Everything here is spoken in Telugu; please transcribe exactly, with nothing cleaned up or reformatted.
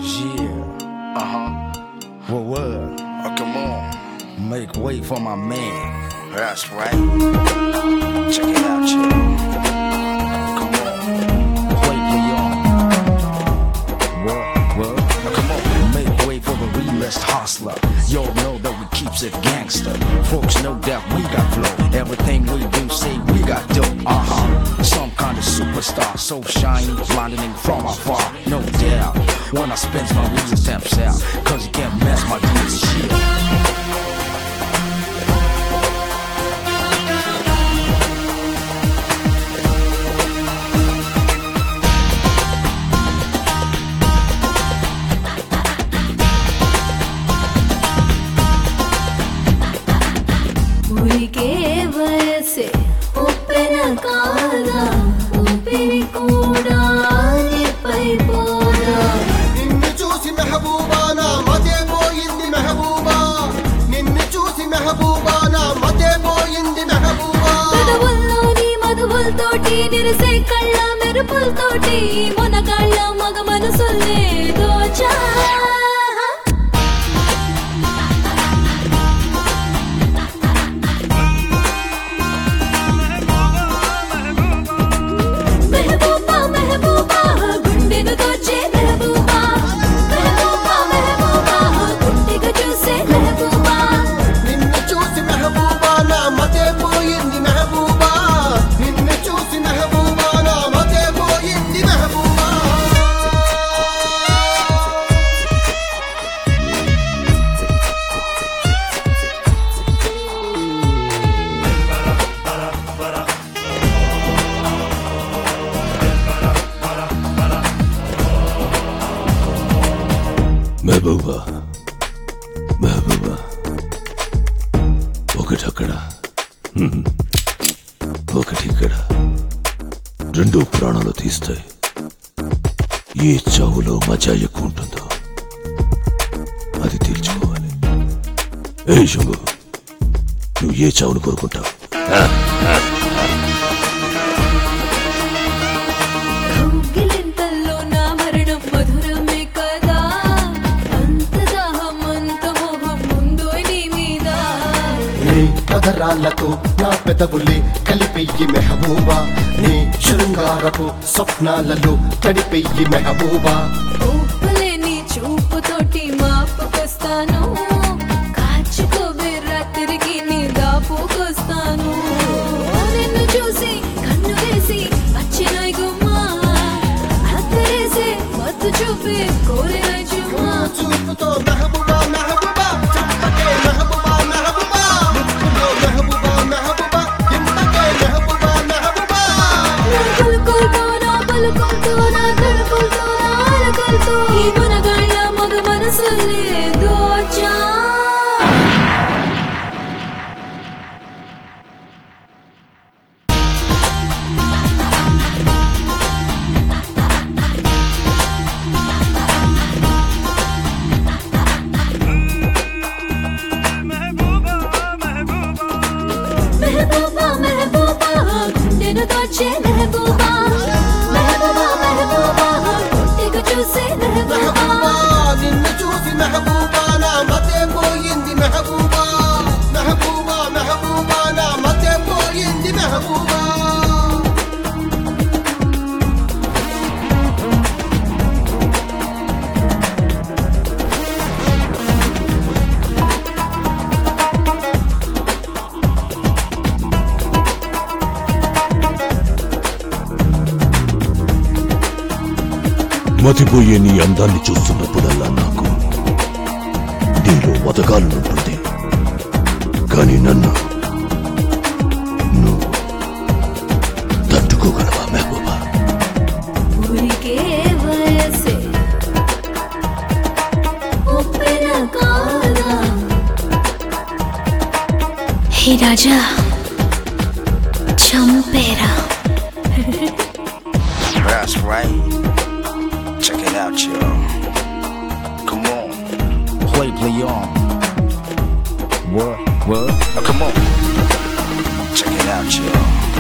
Yeah. Uh-huh. What what? Oh, come on. Make way for my man. That's right. Check it out, chill. Come on. Wait for y'all. What what? Now, come on. Make way for the realest hustler. Y'all know that we keeps it gangster. Folks know that we got flow. Everything we do say we got dope. Uh-huh. Some kind of superstar, so shiny, blinding from afar. No doubt. When I spins my wheels steps out, cause you can't mess my deals shit. ఊరికే వయసే ఉప్పెన కాదా ఊపిరి కూడా నిప్పైపోదా నిన్ను చూసి మెహబూబా నా మతే పోయింది మెహబూబా నిన్ను చూసి మెహబూబా నా మతే పోయింది మెహబూబా పెదవుల్లోని మధువులతోటి నిరిసే కళ్ళ మెరుపులతోటి మొనగాళ్ళ మగ మనసుల్నే దోచా మెహబూబా మెహబూబా ఒకటి అక్కడ ఒకటి ఇక్కడ రెండు ప్రాణాలు తీస్తాయి. ఏ చావులో మజా ఎక్కువ ఉంటుందో అది తీర్చుకోవాలి. ఏ శంభు, నువ్వు ఏ చావును కోరుకుంటావు? పదరాళ్లతో నా పెదవులే కలిపెయ్యి మెహబూబా నీ శృంగారపు స్వప్నాలలో తడిపెయ్యి మెహబూబా ఊపలేని చూపుతోటి మాపుకొస్తాను కాచుకోవే రాత్రికి నీ దాపుకొస్తాను నిన్ను చూసి కన్ను వేసి వచ్చిన గుమ్మా అత్తరేసే మత్తు చూపే కోరే చుమ్మా చూపుతో మెహబూబా మెహబూబా చెప్పకే మెహబూబా మెహబూబా ముక్కులో మెహబూబా మెహబూబా ఇంతకే మెహబూబా మెహబూబా పలుకులతో నా పలుకులతో నా కలుకులతో నా అలకలతో ఈ మునగాళ్ళ మగ మనసులే దోచా మెహబూబా మెహబూబా గుండెను దోచే మెహబూబా మెహబూబా మెహబూబా కొట్టిగా చూసే మెహబూబా నిన్ను చూసి మెహబూబా నా మతే పోయింది మెహబూబా మెహబూబా మెహబూబా నా మతే పోయింది మెహబూబా మతిపోయే నీ అందాన్ని చూస్తున్నప్పుడల్లా నాకు నీలో బతకాలనుంటుంది. కానీ నన్ను నువ్వు తట్టుకోగలవా మెహబూబా? ఊరికే వయసే ఉప్పెన కాదా హే రాజా చంపేరా. That's right. Check it out, y'all. Come on. Play play on. What what? Now, come on. Check it out, y'all.